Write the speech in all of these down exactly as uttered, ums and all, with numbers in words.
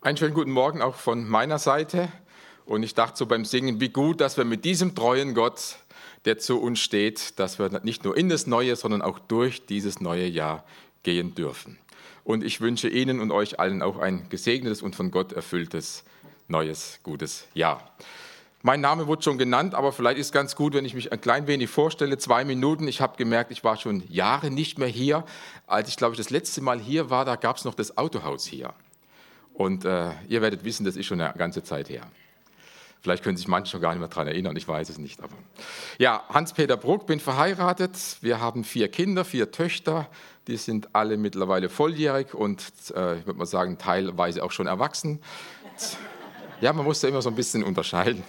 Einen schönen guten Morgen auch von meiner Seite. Und ich dachte so beim Singen, wie gut, dass wir mit diesem treuen Gott, der zu uns steht, dass wir nicht nur in das neue, sondern auch durch dieses neue Jahr gehen dürfen. Und ich wünsche Ihnen und euch allen auch ein gesegnetes und von Gott erfülltes, neues, gutes Jahr. Mein Name wurde schon genannt, aber vielleicht ist es ganz gut, wenn ich mich ein klein wenig vorstelle. Zwei Minuten. Ich habe gemerkt, ich war schon Jahre nicht mehr hier. Als ich, glaube ich, das letzte Mal hier war, da gab es noch das Autohaus hier. Und äh, ihr werdet wissen, das ist schon eine ganze Zeit her. Vielleicht können sich manche schon gar nicht mehr daran erinnern, ich weiß es nicht. Aber ja, Hans-Peter Bruck, bin verheiratet. Wir haben vier Kinder, vier Töchter. Die sind alle mittlerweile volljährig und, äh, ich würde mal sagen, teilweise auch schon erwachsen. Ja, man muss da immer so ein bisschen unterscheiden.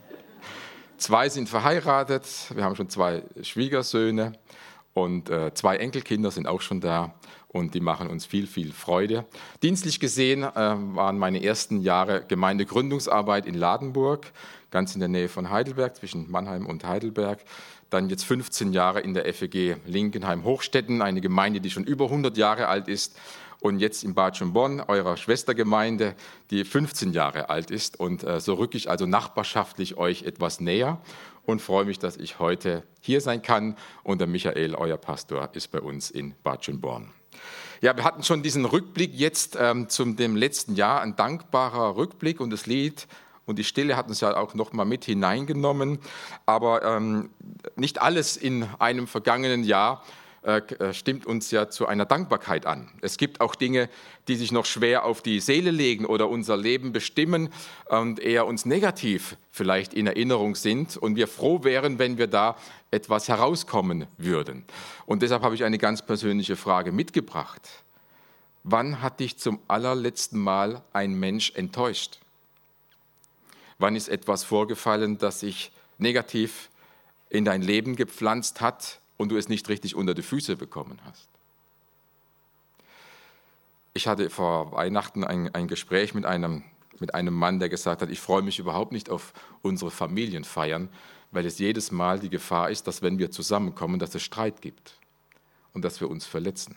Zwei sind verheiratet, wir haben schon zwei Schwiegersöhne und äh, zwei Enkelkinder sind auch schon da. Und die machen uns viel, viel Freude. Dienstlich gesehen äh, waren meine ersten Jahre Gemeindegründungsarbeit in Ladenburg, ganz in der Nähe von Heidelberg, zwischen Mannheim und Heidelberg. Dann jetzt fünfzehn Jahre in der F E G Linkenheim-Hochstetten, eine Gemeinde, die schon über hundert Jahre alt ist. Und jetzt in Bad Schönborn, eurer Schwestergemeinde, die fünfzehn Jahre alt ist. Und äh, so rücke ich also nachbarschaftlich euch etwas näher und freue mich, dass ich heute hier sein kann. Und der Michael, euer Pastor, ist bei uns in Bad Schönborn. Ja, wir hatten schon diesen Rückblick jetzt ähm, zum dem letzten Jahr, ein dankbarer Rückblick und das Lied und die Stille hat uns ja auch noch mal mit hineingenommen, aber ähm, nicht alles in einem vergangenen Jahr äh, stimmt uns ja zu einer Dankbarkeit an. Es gibt auch Dinge, die sich noch schwer auf die Seele legen oder unser Leben bestimmen und eher uns negativ vielleicht in Erinnerung sind und wir froh wären, wenn wir da etwas herauskommen würden. Und deshalb habe ich eine ganz persönliche Frage mitgebracht. Wann hat dich zum allerletzten Mal ein Mensch enttäuscht? Wann ist etwas vorgefallen, das sich negativ in dein Leben gepflanzt hat und du es nicht richtig unter die Füße bekommen hast? Ich hatte vor Weihnachten ein, ein Gespräch mit einem, mit einem Mann, der gesagt hat, ich freue mich überhaupt nicht auf unsere Familienfeiern, weil es jedes Mal die Gefahr ist, dass wenn wir zusammenkommen, dass es Streit gibt und dass wir uns verletzen.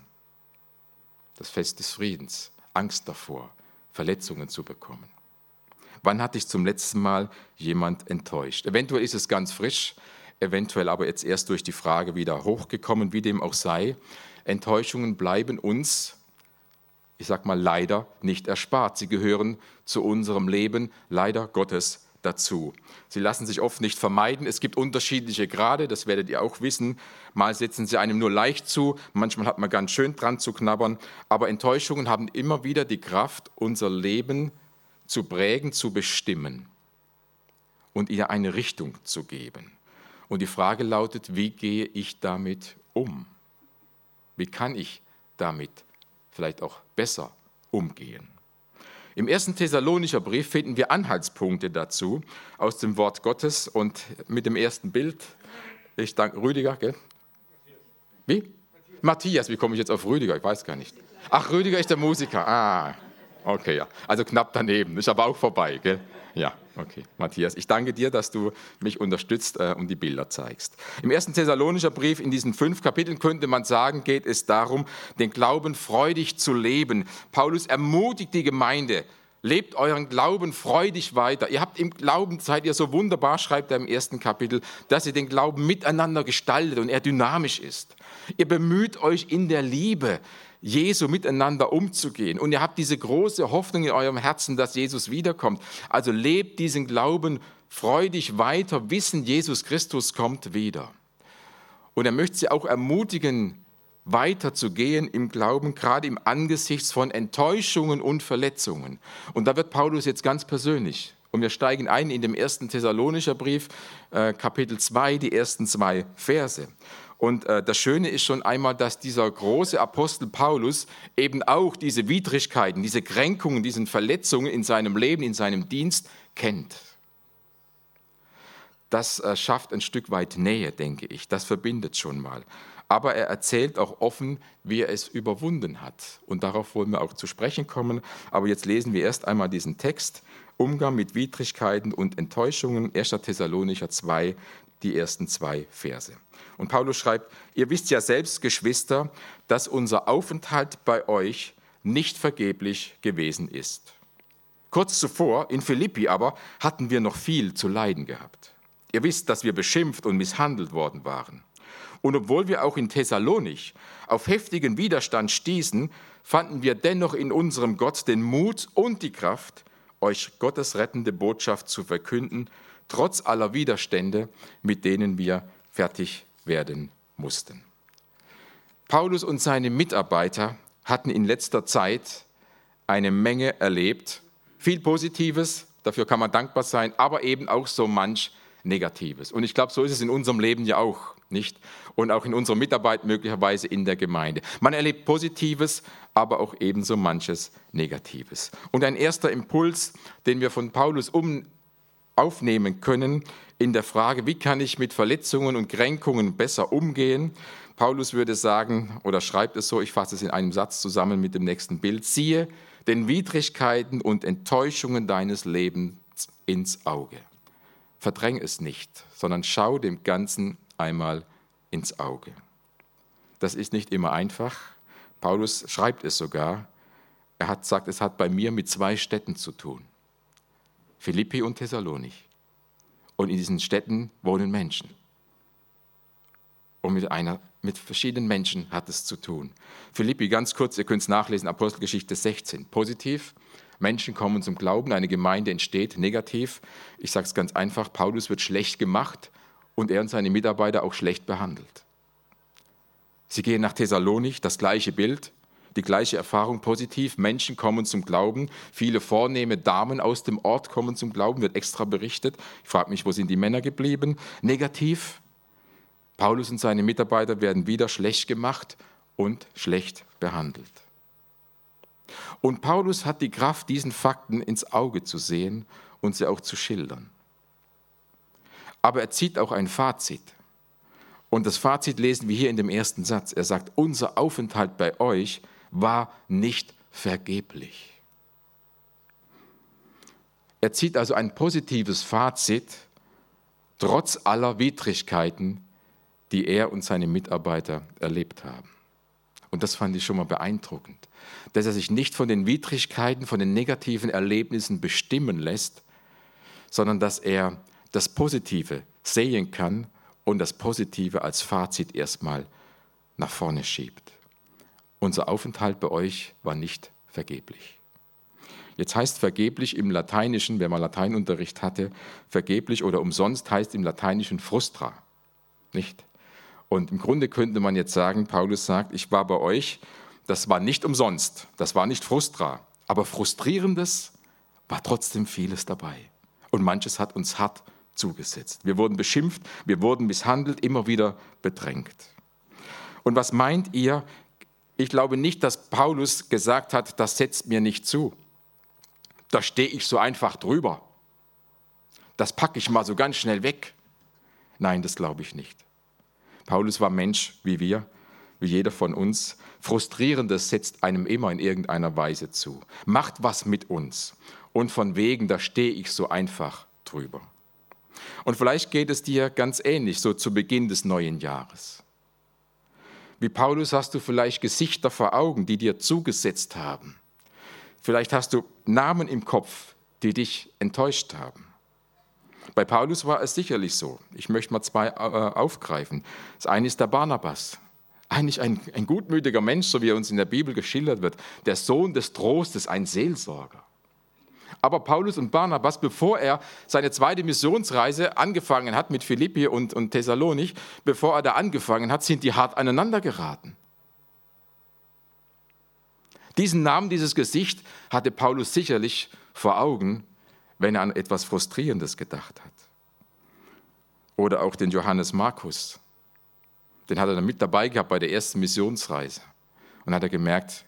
Das Fest des Friedens, Angst davor, Verletzungen zu bekommen. Wann hat dich zum letzten Mal jemand enttäuscht? Eventuell ist es ganz frisch, eventuell aber jetzt erst durch die Frage wieder hochgekommen, wie dem auch sei. Enttäuschungen bleiben uns, ich sag mal leider, nicht erspart. Sie gehören zu unserem Leben, leider Gottes, dazu. Sie lassen sich oft nicht vermeiden. Es gibt unterschiedliche Grade, das werdet ihr auch wissen. Mal setzen sie einem nur leicht zu, manchmal hat man ganz schön dran zu knabbern. Aber Enttäuschungen haben immer wieder die Kraft, unser Leben zu prägen, zu bestimmen und ihr eine Richtung zu geben. Und die Frage lautet, wie gehe ich damit um? Wie kann ich damit vielleicht auch besser umgehen? Im ersten Thessalonicher Brief finden wir Anhaltspunkte dazu aus dem Wort Gottes und mit dem ersten Bild, ich danke Rüdiger, gell? Wie? Matthias. Matthias, wie komme ich jetzt auf Rüdiger? Ich weiß gar nicht. Ach, Rüdiger ist der Musiker. Ah, okay, ja. Also knapp daneben, ist aber auch vorbei, gell? Ja, okay. Matthias, ich danke dir, dass du mich unterstützt äh, und die Bilder zeigst. Im ersten Thessalonicher Brief, in diesen fünf Kapiteln, könnte man sagen, geht es darum, den Glauben freudig zu leben. Paulus ermutigt die Gemeinde, lebt euren Glauben freudig weiter. Ihr habt im Glauben, seid ihr so wunderbar, schreibt er im ersten Kapitel, dass ihr den Glauben miteinander gestaltet und er dynamisch ist. Ihr bemüht euch in der Liebe, Jesu miteinander umzugehen. Und ihr habt diese große Hoffnung in eurem Herzen, dass Jesus wiederkommt. Also lebt diesen Glauben freudig weiter, wissen, Jesus Christus kommt wieder. Und er möchte sie auch ermutigen, weiterzugehen im Glauben, gerade im Angesichts von Enttäuschungen und Verletzungen. Und da wird Paulus jetzt ganz persönlich. Und wir steigen ein in dem ersten Thessalonicher Brief, äh, Kapitel zwei, die ersten zwei Verse. Und äh, das Schöne ist schon einmal, dass dieser große Apostel Paulus eben auch diese Widrigkeiten, diese Kränkungen, diese Verletzungen in seinem Leben, in seinem Dienst kennt. Das äh, schafft ein Stück weit Nähe, denke ich. Das verbindet schon mal. Aber er erzählt auch offen, wie er es überwunden hat. Und darauf wollen wir auch zu sprechen kommen. Aber jetzt lesen wir erst einmal diesen Text. Umgang mit Widrigkeiten und Enttäuschungen, erster Thessalonicher zwei, die ersten zwei Verse. Und Paulus schreibt, ihr wisst ja selbst, Geschwister, dass unser Aufenthalt bei euch nicht vergeblich gewesen ist. Kurz zuvor, in Philippi aber, hatten wir noch viel zu leiden gehabt. Ihr wisst, dass wir beschimpft und misshandelt worden waren. Und obwohl wir auch in Thessalonich auf heftigen Widerstand stießen, fanden wir dennoch in unserem Gott den Mut und die Kraft, euch Gottes rettende Botschaft zu verkünden, trotz aller Widerstände, mit denen wir fertig werden mussten. Paulus und seine Mitarbeiter hatten in letzter Zeit eine Menge erlebt, viel Positives, dafür kann man dankbar sein, aber eben auch so manch Negatives. Und ich glaube, so ist es in unserem Leben ja auch, nicht? Und auch in unserer Mitarbeit möglicherweise in der Gemeinde. Man erlebt Positives, aber auch ebenso manches Negatives. Und ein erster Impuls, den wir von Paulus um aufnehmen können, in der Frage, wie kann ich mit Verletzungen und Kränkungen besser umgehen? Paulus würde sagen, oder schreibt es so, ich fasse es in einem Satz zusammen mit dem nächsten Bild, siehe den Widrigkeiten und Enttäuschungen deines Lebens ins Auge. Verdräng es nicht, sondern schau dem Ganzen einmal ins Auge. Das ist nicht immer einfach. Paulus schreibt es sogar. Er hat gesagt, es hat bei mir mit zwei Städten zu tun. Philippi und Thessalonich. Und in diesen Städten wohnen Menschen. Und mit, einer, mit verschiedenen Menschen hat es zu tun. Philippi, ganz kurz, ihr könnt es nachlesen, Apostelgeschichte sechzehn. Positiv, Menschen kommen zum Glauben, eine Gemeinde entsteht. Negativ, ich sage es ganz einfach, Paulus wird schlecht gemacht und er und seine Mitarbeiter auch schlecht behandelt. Sie gehen nach Thessalonich, das gleiche Bild, die gleiche Erfahrung, positiv, Menschen kommen zum Glauben, viele vornehme Damen aus dem Ort kommen zum Glauben, wird extra berichtet. Ich frage mich, wo sind die Männer geblieben? Negativ, Paulus und seine Mitarbeiter werden wieder schlecht gemacht und schlecht behandelt. Und Paulus hat die Kraft, diesen Fakten ins Auge zu sehen und sie auch zu schildern. Aber er zieht auch ein Fazit. Und das Fazit lesen wir hier in dem ersten Satz. Er sagt, unser Aufenthalt bei euch war nicht vergeblich. Er zieht also ein positives Fazit, trotz aller Widrigkeiten, die er und seine Mitarbeiter erlebt haben. Und das fand ich schon mal beeindruckend, dass er sich nicht von den Widrigkeiten, von den negativen Erlebnissen bestimmen lässt, sondern dass er das Positive sehen kann und das Positive als Fazit erstmal nach vorne schiebt. Unser Aufenthalt bei euch war nicht vergeblich. Jetzt heißt vergeblich im Lateinischen, wer mal Lateinunterricht hatte, vergeblich oder umsonst heißt im Lateinischen frustra, nicht? Und im Grunde könnte man jetzt sagen, Paulus sagt, ich war bei euch, das war nicht umsonst, das war nicht frustra, aber Frustrierendes war trotzdem vieles dabei. Und manches hat uns hart zugesetzt. Wir wurden beschimpft, wir wurden misshandelt, immer wieder bedrängt. Und was meint ihr? Ich glaube nicht, dass Paulus gesagt hat, das setzt mir nicht zu. Da stehe ich so einfach drüber. Das packe ich mal so ganz schnell weg. Nein, das glaube ich nicht. Paulus war Mensch wie wir, wie jeder von uns. Frustrierendes setzt einem immer in irgendeiner Weise zu. Macht was mit uns. Und von wegen, da stehe ich so einfach drüber. Und vielleicht geht es dir ganz ähnlich, so zu Beginn des neuen Jahres. Wie Paulus hast du vielleicht Gesichter vor Augen, die dir zugesetzt haben. Vielleicht hast du Namen im Kopf, die dich enttäuscht haben. Bei Paulus war es sicherlich so. Ich möchte mal zwei äh, aufgreifen. Das eine ist der Barnabas. Eigentlich ein, ein gutmütiger Mensch, so wie er uns in der Bibel geschildert wird. Der Sohn des Trostes, ein Seelsorger. Aber Paulus und Barnabas, bevor er seine zweite Missionsreise angefangen hat mit Philippi und, und Thessalonich, bevor er da angefangen hat, sind die hart aneinander geraten. Diesen Namen, dieses Gesicht hatte Paulus sicherlich vor Augen, wenn er an etwas Frustrierendes gedacht hat. Oder auch den Johannes Markus. Den hat er dann mit dabei gehabt bei der ersten Missionsreise. Und hat er gemerkt,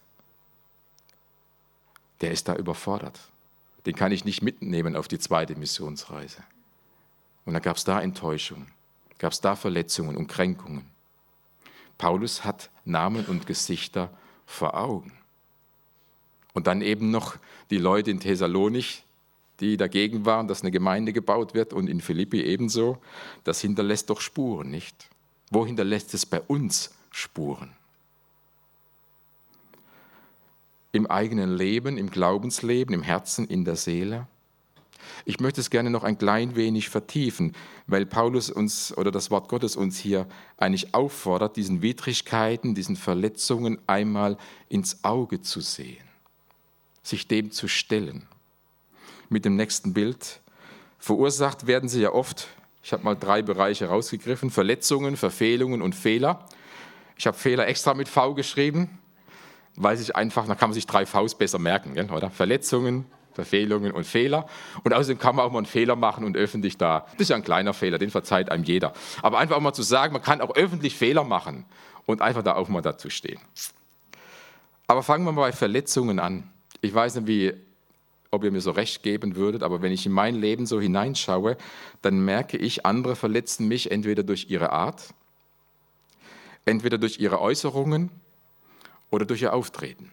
der ist da überfordert. Den kann ich nicht mitnehmen auf die zweite Missionsreise. Und dann gab es da Enttäuschung, gab es da Verletzungen und Kränkungen. Paulus hat Namen und Gesichter vor Augen. Und dann eben noch die Leute in Thessalonich, die dagegen waren, dass eine Gemeinde gebaut wird, und in Philippi ebenso. Das hinterlässt doch Spuren, nicht? Wo hinterlässt es bei uns Spuren? im eigenen Leben, im Glaubensleben, im Herzen, in der Seele? Ich möchte es gerne noch ein klein wenig vertiefen, weil Paulus uns oder das Wort Gottes uns hier eigentlich auffordert, diesen Widrigkeiten, diesen Verletzungen einmal ins Auge zu sehen, sich dem zu stellen. Mit dem nächsten Bild. Verursacht werden sie ja oft, ich habe mal drei Bereiche rausgegriffen, Verletzungen, Verfehlungen und Fehler. Ich habe Fehler extra mit V geschrieben, weil sich einfach, da kann man sich drei Vs besser merken, gell, oder? Verletzungen, Verfehlungen und Fehler. Und außerdem kann man auch mal einen Fehler machen und öffentlich da. Das ist ja ein kleiner Fehler, den verzeiht einem jeder. Aber einfach auch mal zu sagen, man kann auch öffentlich Fehler machen und einfach da auch mal dazu stehen. Aber fangen wir mal bei Verletzungen an. Ich weiß nicht, wie, ob ihr mir so recht geben würdet, aber wenn ich in mein Leben so hineinschaue, dann merke ich, andere verletzen mich entweder durch ihre Art, entweder durch ihre Äußerungen oder durch ihr Auftreten.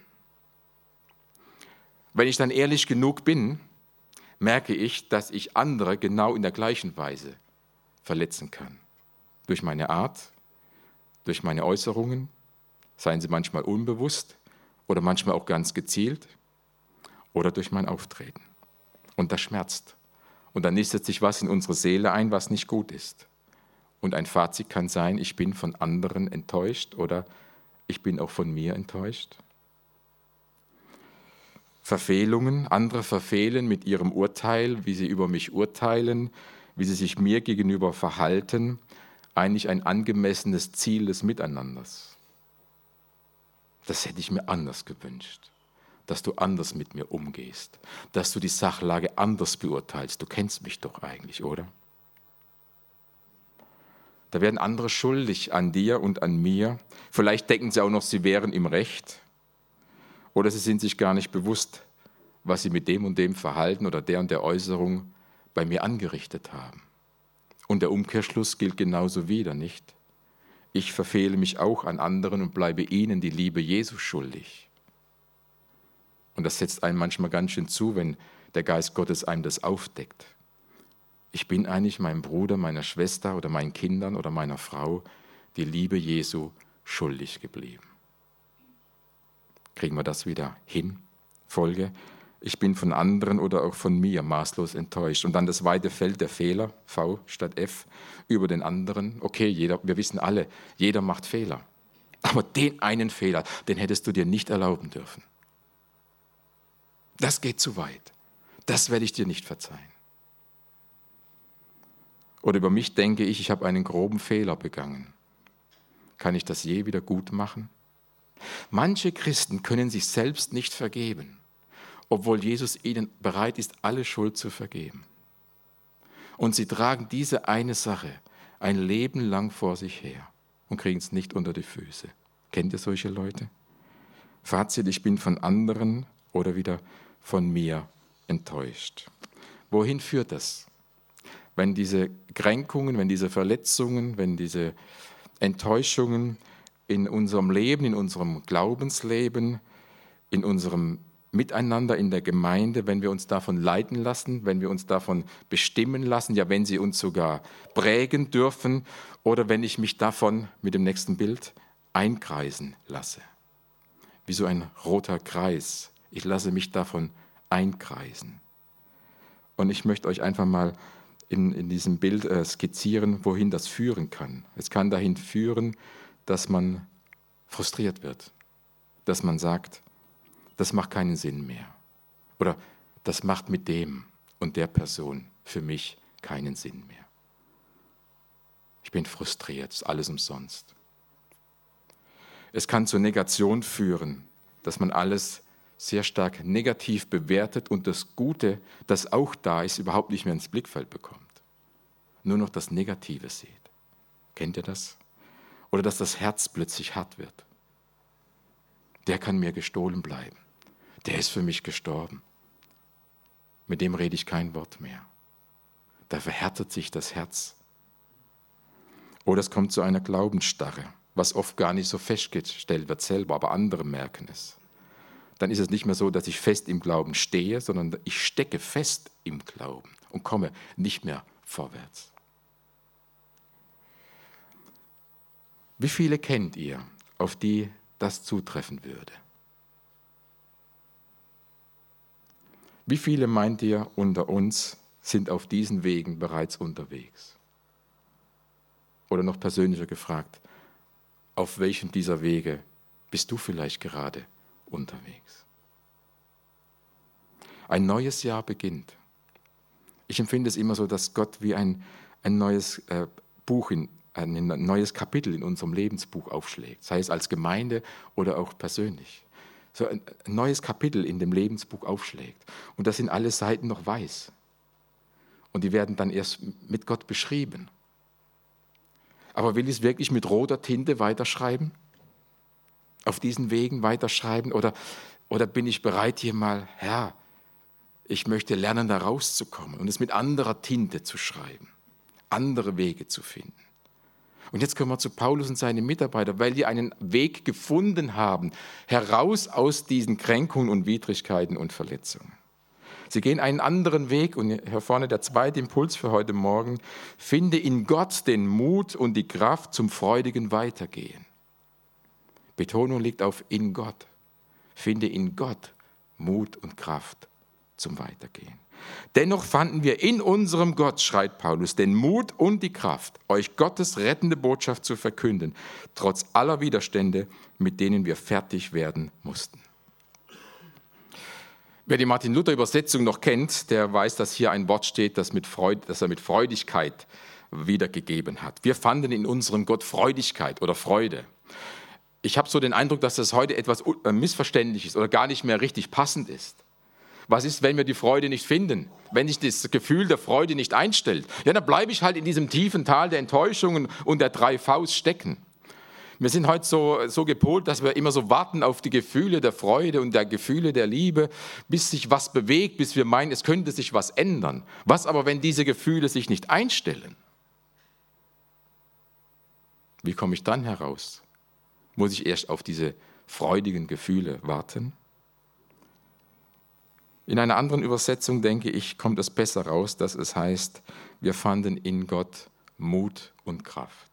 Wenn ich dann ehrlich genug bin, merke ich, dass ich andere genau in der gleichen Weise verletzen kann. Durch meine Art, durch meine Äußerungen, seien sie manchmal unbewusst oder manchmal auch ganz gezielt, oder durch mein Auftreten. Und das schmerzt. Und dann nistet sich was in unsere Seele ein, was nicht gut ist. Und ein Fazit kann sein, ich bin von anderen enttäuscht oder ich bin auch von mir enttäuscht. Verfehlungen, andere verfehlen mit ihrem Urteil, wie sie über mich urteilen, wie sie sich mir gegenüber verhalten, eigentlich ein angemessenes Ziel des Miteinanders. Das hätte ich mir anders gewünscht, dass du anders mit mir umgehst, dass du die Sachlage anders beurteilst. Du kennst mich doch eigentlich, oder? Da werden andere schuldig an dir und an mir. Vielleicht denken sie auch noch, sie wären im Recht. Oder sie sind sich gar nicht bewusst, was sie mit dem und dem Verhalten oder der und der Äußerung bei mir angerichtet haben. Und der Umkehrschluss gilt genauso wieder, nicht? Ich verfehle mich auch an anderen und bleibe ihnen die Liebe Jesu schuldig. Und das setzt einem manchmal ganz schön zu, wenn der Geist Gottes einem das aufdeckt. Ich bin eigentlich meinem Bruder, meiner Schwester oder meinen Kindern oder meiner Frau die Liebe Jesu schuldig geblieben. Kriegen wir das wieder hin? Folge. Ich bin von anderen oder auch von mir maßlos enttäuscht. Und dann das weite Feld der Fehler, V statt F, über den anderen. Okay, jeder, wir wissen alle, jeder macht Fehler. Aber den einen Fehler, den hättest du dir nicht erlauben dürfen. Das geht zu weit. Das werde ich dir nicht verzeihen. Oder über mich denke ich, ich habe einen groben Fehler begangen. Kann ich das je wieder gut machen? Manche Christen können sich selbst nicht vergeben, obwohl Jesus ihnen bereit ist, alle Schuld zu vergeben. Und sie tragen diese eine Sache ein Leben lang vor sich her und kriegen es nicht unter die Füße. Kennt ihr solche Leute? Fazit, ich bin von anderen oder wieder von mir enttäuscht. Wohin führt das? Wenn diese Kränkungen, wenn diese Verletzungen, wenn diese Enttäuschungen in unserem Leben, in unserem Glaubensleben, in unserem Miteinander in der Gemeinde, wenn wir uns davon leiten lassen, wenn wir uns davon bestimmen lassen, ja, wenn sie uns sogar prägen dürfen oder wenn ich mich davon mit dem nächsten Bild einkreisen lasse. Wie so ein roter Kreis. Ich lasse mich davon einkreisen. Und ich möchte euch einfach mal in, in diesem Bild äh, skizzieren, wohin das führen kann. Es kann dahin führen, dass man frustriert wird, dass man sagt, das macht keinen Sinn mehr. Oder das macht mit dem und der Person für mich keinen Sinn mehr. Ich bin frustriert, ist alles umsonst. Es kann zur Negation führen, dass man alles sehr stark negativ bewertet und das Gute, das auch da ist, überhaupt nicht mehr ins Blickfeld bekommt. Nur noch das Negative sieht. Kennt ihr das? Oder dass das Herz plötzlich hart wird. Der kann mir gestohlen bleiben. Der ist für mich gestorben. Mit dem rede ich kein Wort mehr. Da verhärtet sich das Herz. Oder es kommt zu einer Glaubensstarre, was oft gar nicht so festgestellt wird selber, aber andere merken es. Dann ist es nicht mehr so, dass ich fest im Glauben stehe, sondern ich stecke fest im Glauben und komme nicht mehr vorwärts. Wie viele kennt ihr, auf die das zutreffen würde? Wie viele meint ihr unter uns sind auf diesen Wegen bereits unterwegs? Oder noch persönlicher gefragt, auf welchem dieser Wege bist du vielleicht gerade unterwegs? Ein neues Jahr beginnt. Ich empfinde es immer so, dass Gott wie ein, ein neues äh, Buch, in, ein neues Kapitel in unserem Lebensbuch aufschlägt, sei es als Gemeinde oder auch persönlich. So ein, ein neues Kapitel in dem Lebensbuch aufschlägt. Und da sind alle Seiten noch weiß. Und die werden dann erst mit Gott beschrieben. Aber will ich es wirklich mit roter Tinte weiterschreiben? Auf diesen Wegen weiterschreiben? Oder, oder bin ich bereit, hier mal, Herr, ich möchte lernen, da rauszukommen und es mit anderer Tinte zu schreiben, andere Wege zu finden. Und jetzt kommen wir zu Paulus und seinen Mitarbeitern, weil die einen Weg gefunden haben, heraus aus diesen Kränkungen und Widrigkeiten und Verletzungen. Sie gehen einen anderen Weg und hier vorne der zweite Impuls für heute Morgen, finde in Gott den Mut und die Kraft zum freudigen Weitergehen. Betonung liegt auf in Gott. Finde in Gott Mut und Kraft zum Weitergehen. Dennoch fanden wir in unserem Gott, schreit Paulus, den Mut und die Kraft, euch Gottes rettende Botschaft zu verkünden, trotz aller Widerstände, mit denen wir fertig werden mussten. Wer die Martin-Luther-Übersetzung noch kennt, der weiß, dass hier ein Wort steht, das, mit Freude, das er mit Freudigkeit wiedergegeben hat. Wir fanden in unserem Gott Freudigkeit oder Freude. Ich habe so den Eindruck, dass das heute etwas missverständlich ist oder gar nicht mehr richtig passend ist. Was ist, wenn wir die Freude nicht finden? Wenn sich das Gefühl der Freude nicht einstellt? Ja, dann bleibe ich halt in diesem tiefen Tal der Enttäuschungen und der drei Vs stecken. Wir sind heute so, so gepolt, dass wir immer so warten auf die Gefühle der Freude und der Gefühle der Liebe, bis sich was bewegt, bis wir meinen, es könnte sich was ändern. Was aber, wenn diese Gefühle sich nicht einstellen? Wie komme ich dann heraus? Muss ich erst auf diese freudigen Gefühle warten? In einer anderen Übersetzung, denke ich, kommt es besser raus, dass es heißt, wir fanden in Gott Mut und Kraft.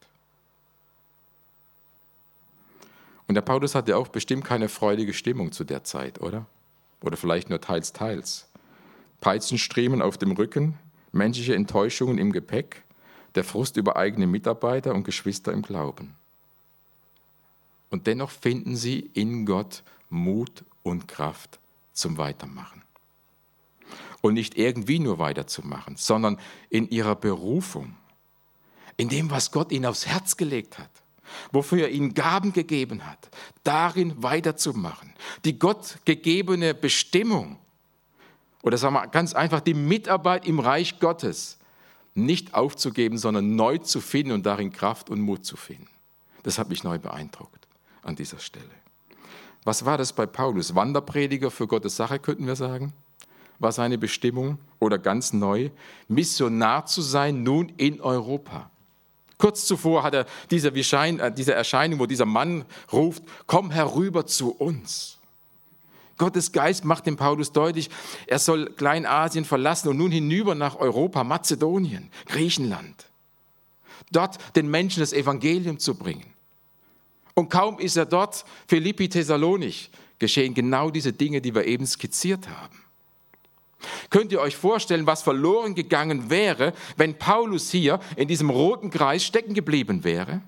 Und der Paulus hatte auch bestimmt keine freudige Stimmung zu der Zeit, oder? Oder vielleicht nur teils, teils. Peitschenstriemen auf dem Rücken, menschliche Enttäuschungen im Gepäck, der Frust über eigene Mitarbeiter und Geschwister im Glauben. Und dennoch finden sie in Gott Mut und Kraft zum Weitermachen. Und nicht irgendwie nur weiterzumachen, sondern in ihrer Berufung, in dem, was Gott ihnen aufs Herz gelegt hat, wofür er ihnen Gaben gegeben hat, darin weiterzumachen. Die Gott gegebene Bestimmung, oder sagen wir ganz einfach, die Mitarbeit im Reich Gottes nicht aufzugeben, sondern neu zu finden und darin Kraft und Mut zu finden. Das hat mich neu beeindruckt an dieser Stelle. Was war das bei Paulus? Wanderprediger für Gottes Sache, könnten wir sagen? War seine Bestimmung oder ganz neu, Missionar zu sein, nun in Europa. Kurz zuvor hat er diese, diese Erscheinung, wo dieser Mann ruft, komm herüber zu uns. Gottes Geist macht dem Paulus deutlich, er soll Kleinasien verlassen und nun hinüber nach Europa, Mazedonien, Griechenland. Dort den Menschen das Evangelium zu bringen. Und kaum ist er dort, Philippi, Thessalonich, geschehen genau diese Dinge, die wir eben skizziert haben. Könnt ihr euch vorstellen, was verloren gegangen wäre, wenn Paulus hier in diesem roten Kreis stecken geblieben wäre?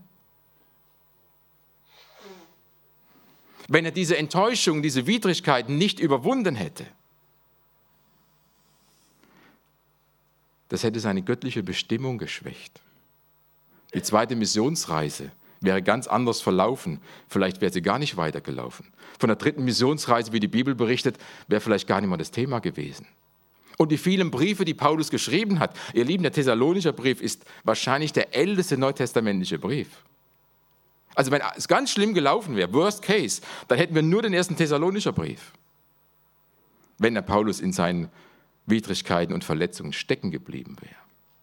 Wenn er diese Enttäuschung, diese Widrigkeiten nicht überwunden hätte? Das hätte seine göttliche Bestimmung geschwächt. Die zweite Missionsreise wäre ganz anders verlaufen. Vielleicht wäre sie gar nicht weitergelaufen. Von der dritten Missionsreise, wie die Bibel berichtet, wäre vielleicht gar nicht mal das Thema gewesen. Und die vielen Briefe, die Paulus geschrieben hat, ihr Lieben, der Thessalonischer Brief ist wahrscheinlich der älteste neutestamentliche Brief. Also wenn es ganz schlimm gelaufen wäre, worst case, dann hätten wir nur den ersten Thessalonischer Brief. Wenn der Paulus in seinen Widrigkeiten und Verletzungen stecken geblieben wäre.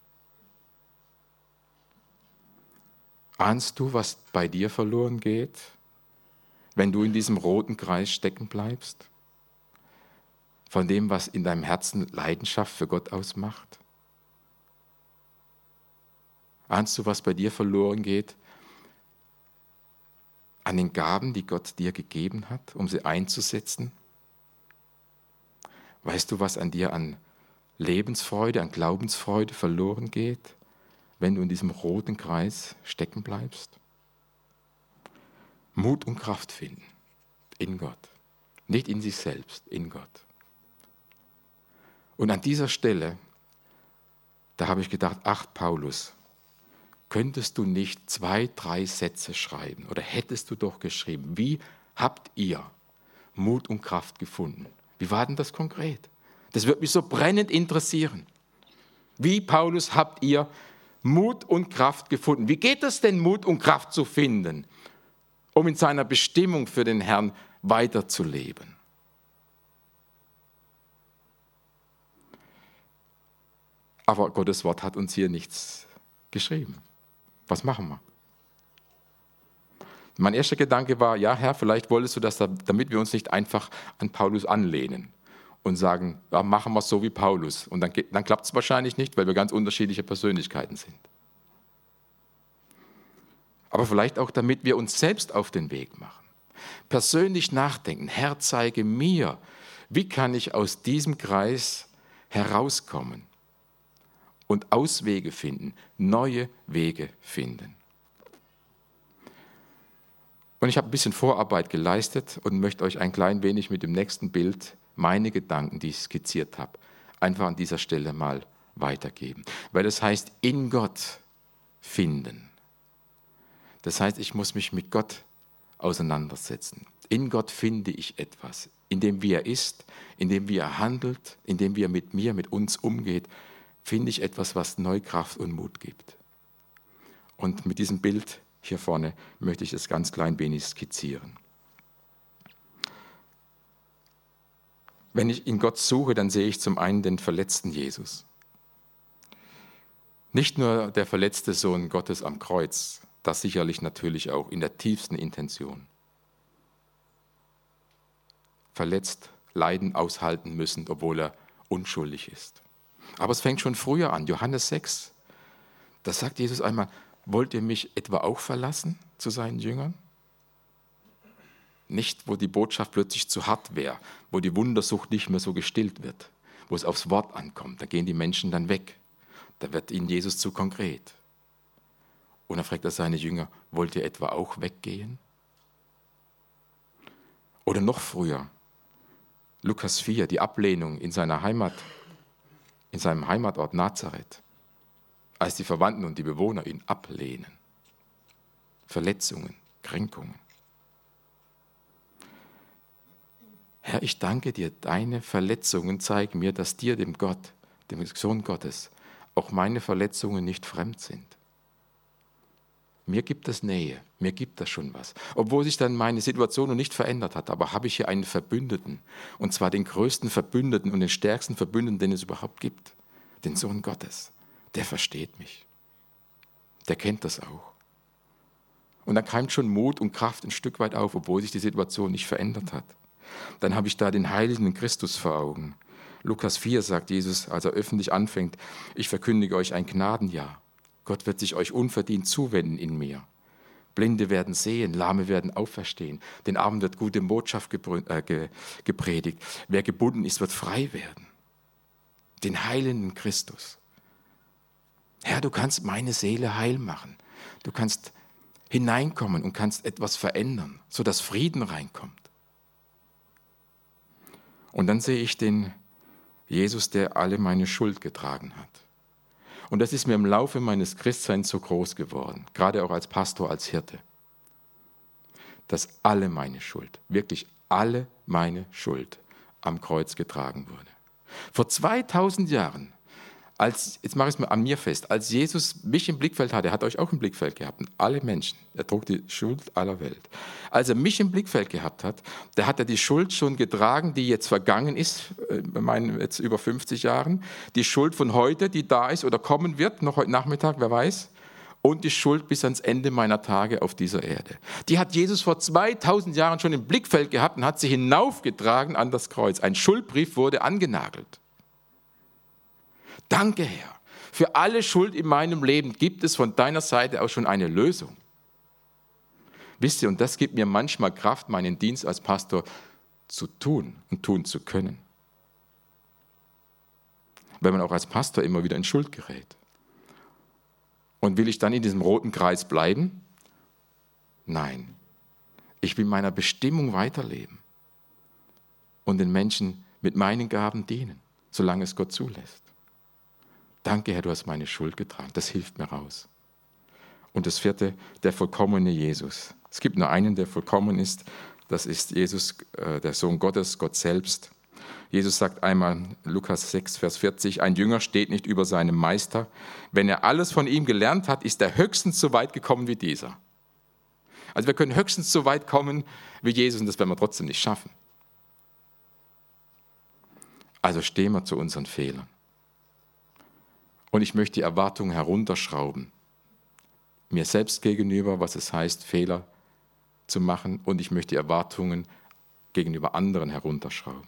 Ahnst du, was bei dir verloren geht, wenn du in diesem roten Kreis stecken bleibst? Von dem, was in deinem Herzen Leidenschaft für Gott ausmacht? Ahnst du, was bei dir verloren geht an den Gaben, die Gott dir gegeben hat, um sie einzusetzen? Weißt du, was an dir an Lebensfreude, an Glaubensfreude verloren geht, wenn du in diesem roten Kreis stecken bleibst? Mut und Kraft finden in Gott, nicht in sich selbst, in Gott. Und an dieser Stelle, da habe ich gedacht, ach Paulus, könntest du nicht zwei, drei Sätze schreiben oder hättest du doch geschrieben, wie habt ihr Mut und Kraft gefunden? Wie war denn das konkret? Das würde mich so brennend interessieren. Wie, Paulus, habt ihr Mut und Kraft gefunden? Wie geht es denn, Mut und Kraft zu finden, um in seiner Bestimmung für den Herrn weiterzuleben? Aber Gottes Wort hat uns hier nichts geschrieben. Was machen wir? Mein erster Gedanke war, ja Herr, vielleicht wolltest du das, damit wir uns nicht einfach an Paulus anlehnen und sagen, ja, machen wir es so wie Paulus. Und dann, dann klappt es wahrscheinlich nicht, weil wir ganz unterschiedliche Persönlichkeiten sind. Aber vielleicht auch, damit wir uns selbst auf den Weg machen. Persönlich nachdenken, Herr, zeige mir, wie kann ich aus diesem Kreis herauskommen und Auswege finden, neue Wege finden. Und ich habe ein bisschen Vorarbeit geleistet und möchte euch ein klein wenig mit dem nächsten Bild meine Gedanken, die ich skizziert habe, einfach an dieser Stelle mal weitergeben. Weil das heißt, in Gott finden. Das heißt, ich muss mich mit Gott auseinandersetzen. In Gott finde ich etwas, in dem wie er ist, in dem wie er handelt, in dem wie er mit mir, mit uns umgeht, finde ich etwas, was Neukraft und Mut gibt. Und mit diesem Bild hier vorne möchte ich es ganz klein wenig skizzieren. Wenn ich in Gott suche, dann sehe ich zum einen den verletzten Jesus. Nicht nur der verletzte Sohn Gottes am Kreuz, das sicherlich natürlich auch in der tiefsten Intention. Verletzt, Leiden aushalten müssen, obwohl er unschuldig ist. Aber es fängt schon früher an, Johannes sechs. Da sagt Jesus einmal, wollt ihr mich etwa auch verlassen zu seinen Jüngern? Nicht, wo die Botschaft plötzlich zu hart wäre, wo die Wundersucht nicht mehr so gestillt wird, wo es aufs Wort ankommt. Da gehen die Menschen dann weg. Da wird ihnen Jesus zu konkret. Und dann fragt er seine Jünger, wollt ihr etwa auch weggehen? Oder noch früher, Lukas vier, die Ablehnung in seiner Heimat, in seinem Heimatort Nazareth, als die Verwandten und die Bewohner ihn ablehnen. Verletzungen, Kränkungen. Herr, ich danke dir, deine Verletzungen zeigen mir, dass dir, dem Gott, dem Sohn Gottes, auch meine Verletzungen nicht fremd sind. Mir gibt das Nähe, mir gibt das schon was. Obwohl sich dann meine Situation noch nicht verändert hat, aber habe ich hier einen Verbündeten, und zwar den größten Verbündeten und den stärksten Verbündeten, den es überhaupt gibt, den Sohn Gottes. Der versteht mich, der kennt das auch. Und dann keimt schon Mut und Kraft ein Stück weit auf, obwohl sich die Situation nicht verändert hat. Dann habe ich da den heiligen Christus vor Augen. Lukas vier sagt Jesus, als er öffentlich anfängt, ich verkündige euch ein Gnadenjahr. Gott wird sich euch unverdient zuwenden in mir. Blinde werden sehen, Lahme werden auferstehen, den Armen wird gute Botschaft gepredigt. Wer gebunden ist, wird frei werden. Den heilenden Christus. Herr, du kannst meine Seele heil machen. Du kannst hineinkommen und kannst etwas verändern, sodass Frieden reinkommt. Und dann sehe ich den Jesus, der alle meine Schuld getragen hat. Und das ist mir im Laufe meines Christseins so groß geworden, gerade auch als Pastor, als Hirte, dass alle meine Schuld, wirklich alle meine Schuld am Kreuz getragen wurde. Vor zweitausend Jahren, als, jetzt mache ich es mal an mir fest, als Jesus mich im Blickfeld hatte, er hat euch auch im Blickfeld gehabt, alle Menschen, er trug die Schuld aller Welt. Als er mich im Blickfeld gehabt hat, da hat er die Schuld schon getragen, die jetzt vergangen ist, bei meinen jetzt über fünfzig Jahren, die Schuld von heute, die da ist oder kommen wird, noch heute Nachmittag, wer weiß, und die Schuld bis ans Ende meiner Tage auf dieser Erde. Die hat Jesus vor zweitausend Jahren schon im Blickfeld gehabt und hat sie hinaufgetragen an das Kreuz. Ein Schuldbrief wurde angenagelt. Danke, Herr. Für alle Schuld in meinem Leben gibt es von deiner Seite aus schon eine Lösung. Wisst ihr, und das gibt mir manchmal Kraft, meinen Dienst als Pastor zu tun und tun zu können. weil man auch als Pastor immer wieder in Schuld gerät. Und will ich dann in diesem roten Kreis bleiben? Nein. Ich will meiner Bestimmung weiterleben und den Menschen mit meinen Gaben dienen, solange es Gott zulässt. Danke, Herr, du hast meine Schuld getragen. Das hilft mir raus. Und das vierte, der vollkommene Jesus. Es gibt nur einen, der vollkommen ist. Das ist Jesus, äh, der Sohn Gottes, Gott selbst. Jesus sagt einmal, Lukas sechs, Vers vierzig, ein Jünger steht nicht über seinem Meister. Wenn er alles von ihm gelernt hat, ist er höchstens so weit gekommen wie dieser. Also wir können höchstens so weit kommen wie Jesus und das werden wir trotzdem nicht schaffen. Also stehen wir zu unseren Fehlern. Und ich möchte die Erwartungen herunterschrauben. Mir selbst gegenüber, was es heißt, Fehler zu machen. Und ich möchte die Erwartungen gegenüber anderen herunterschrauben.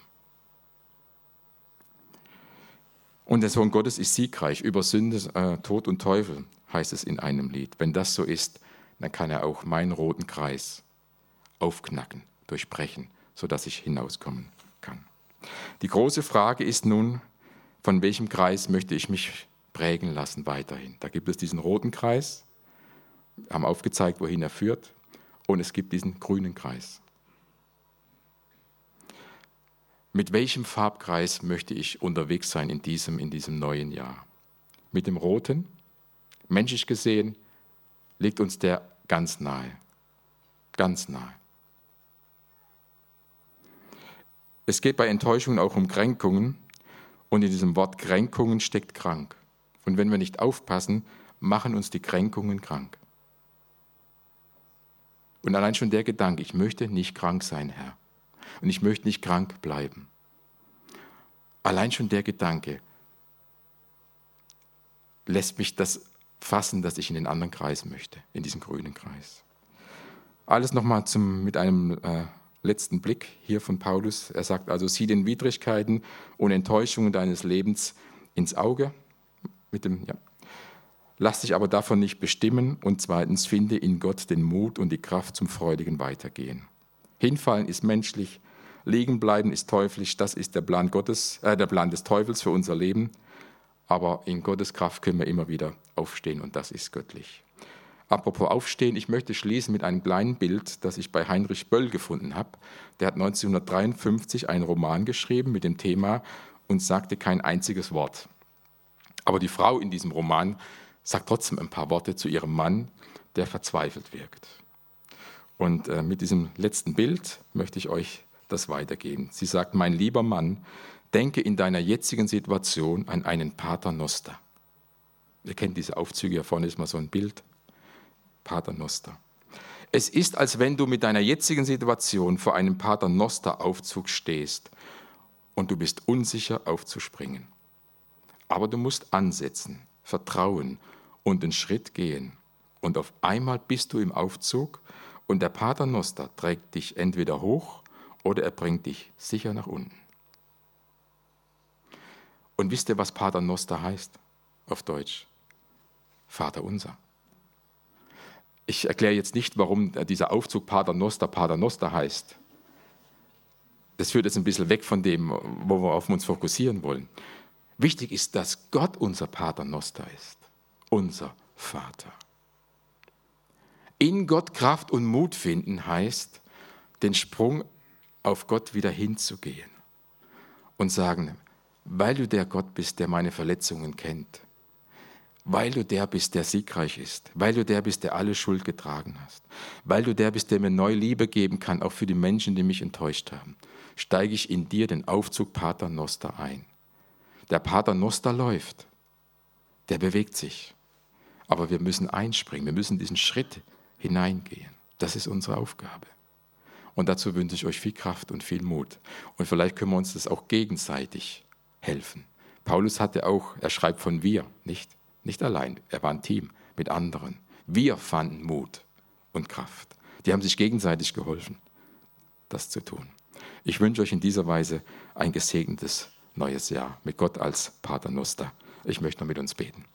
Und der Sohn Gottes ist siegreich über Sünde, äh, Tod und Teufel, heißt es in einem Lied. Wenn das so ist, dann kann er auch meinen roten Kreis aufknacken, durchbrechen, sodass ich hinauskommen kann. Die große Frage ist nun, von welchem Kreis möchte ich mich prägen lassen weiterhin? Da gibt es diesen roten Kreis, wir haben aufgezeigt, wohin er führt, und es gibt diesen grünen Kreis. Mit welchem Farbkreis möchte ich unterwegs sein in diesem, in diesem neuen Jahr? Mit dem roten? Menschlich gesehen liegt uns der ganz nahe. Ganz nahe. Es geht bei Enttäuschungen auch um Kränkungen und in diesem Wort Kränkungen steckt krank. Und wenn wir nicht aufpassen, machen uns die Kränkungen krank. Und allein schon der Gedanke, ich möchte nicht krank sein, Herr. Und ich möchte nicht krank bleiben. Allein schon der Gedanke lässt mich das fassen, dass ich in den anderen Kreis möchte, in diesen grünen Kreis. Alles nochmal zum, mit einem äh, letzten Blick hier von Paulus. Er sagt also, sieh den Widrigkeiten und Enttäuschungen deines Lebens ins Auge. Mit dem, ja. Lass dich aber davon nicht bestimmen und zweitens finde in Gott den Mut und die Kraft zum freudigen Weitergehen. Hinfallen ist menschlich, liegen bleiben ist teuflisch, das ist der Plan Gottes, äh, der Plan des Teufels für unser Leben. Aber in Gottes Kraft können wir immer wieder aufstehen und das ist göttlich. Apropos Aufstehen, ich möchte schließen mit einem kleinen Bild, das ich bei Heinrich Böll gefunden habe. Der hat neunzehnhundertdreiundfünfzig einen Roman geschrieben mit dem Thema und sagte kein einziges Wort. Aber die Frau in diesem Roman sagt trotzdem ein paar Worte zu ihrem Mann, der verzweifelt wirkt. Und äh, mit diesem letzten Bild möchte ich euch das weitergeben. Sie sagt, mein lieber Mann, denke in deiner jetzigen Situation an einen Pater Noster. Ihr kennt diese Aufzüge, hier vorne ist mal so ein Bild. Pater Noster. Es ist, als wenn du mit deiner jetzigen Situation vor einem Pater Noster Aufzug stehst und du bist unsicher aufzuspringen. Aber du musst ansetzen, vertrauen und den Schritt gehen. Und auf einmal bist du im Aufzug und der Pater Noster trägt dich entweder hoch oder er bringt dich sicher nach unten. Und wisst ihr, was Pater Noster heißt auf Deutsch? Vater unser. Ich erkläre jetzt nicht, warum dieser Aufzug Pater Noster Pater Noster heißt. Das führt jetzt ein bisschen weg von dem, wo wir auf uns fokussieren wollen. Wichtig ist, dass Gott unser Pater Noster ist, unser Vater. In Gott Kraft und Mut finden heißt, den Sprung auf Gott wieder hinzugehen und sagen, weil du der Gott bist, der meine Verletzungen kennt, weil du der bist, der siegreich ist, weil du der bist, der alle Schuld getragen hast, weil du der bist, der mir neue Liebe geben kann, auch für die Menschen, die mich enttäuscht haben, steige ich in dir den Aufzug Pater Noster ein. Der Pater Noster läuft, der bewegt sich, aber wir müssen einspringen, wir müssen diesen Schritt hineingehen. Das ist unsere Aufgabe. Und dazu wünsche ich euch viel Kraft und viel Mut. Und vielleicht können wir uns das auch gegenseitig helfen. Paulus hatte auch, er schreibt von wir, nicht, nicht allein, er war ein Team mit anderen. Wir fanden Mut und Kraft. Die haben sich gegenseitig geholfen, das zu tun. Ich wünsche euch in dieser Weise ein gesegnetes neues Jahr mit Gott als Pater Noster. Ich möchte noch mit uns beten.